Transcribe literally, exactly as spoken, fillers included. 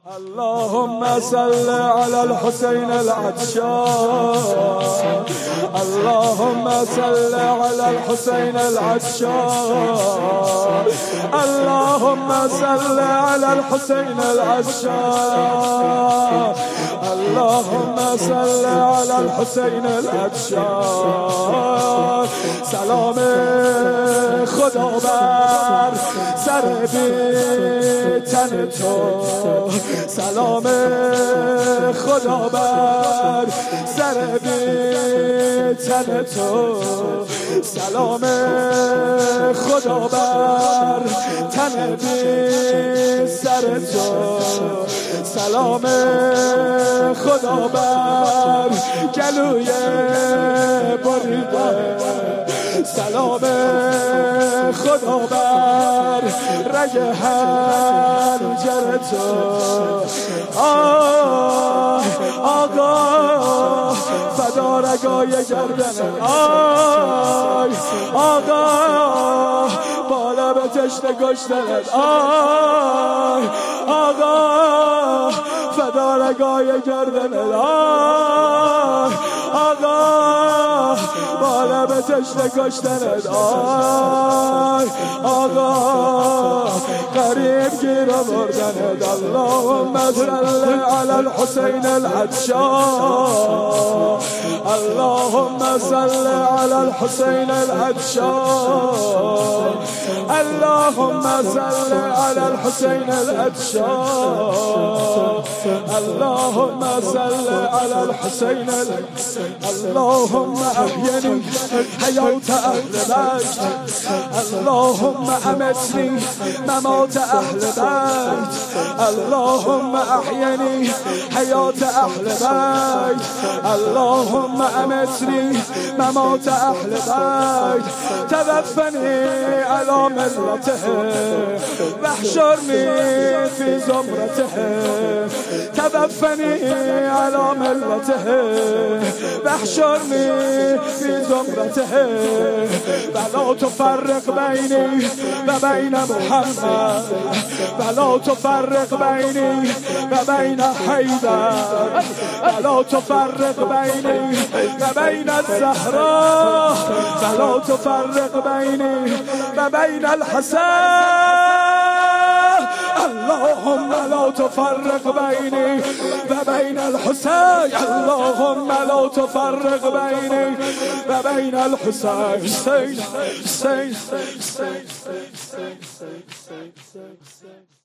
اللهم صل على الحسين العطشان، اللهم صل على الحسين العطشان، اللهم صل على الحسين العطشان، اللهم صل على الحسين العطشان. سلام خدا بر سر بی تن تو، سلام خدا بر سر بی تن تو، سلام خدا بر تن بی سر تو، سلام خدا بر گلوی بریده، سلام خدا بر رگ حنجر تو. آه آقا فدا رگای گردن، آی آقا بالا به تشنه گشتنت، آی آقا فدا رگای گردن، آی آقا بالا به تشنه گشتنت، آی آقا قریب گیر آوردنت. اللهم صل علی الحسین العطشان، اللهم صل علی الحسین العطشان، اللهم صل علی الحسین العطشان، اللهم صل علی الحسین. اللهم احیینی حیات اهل بیت، اللهم امتنی ممات اهل بیت، اللهم احیینی حیات اهل بیت، اللهم امتنی ممات اهل بیت، توفنی علی ملته واحشرنی فی زمرته، توفنی علی ملته واحشرنی فی زمرته، ولا تفرق بینی و بین محمد، ولا تفرق بینی و بین حیدر، ولا تفرق بینی و بین الزهرا، ولا تفرق بینی و بین الحسن. اللهم لا تفرق بینی و بین الحسین، اللهم لا تفرق بینی و بین الحسین. حسین حسین حسین حسین حسین حسین.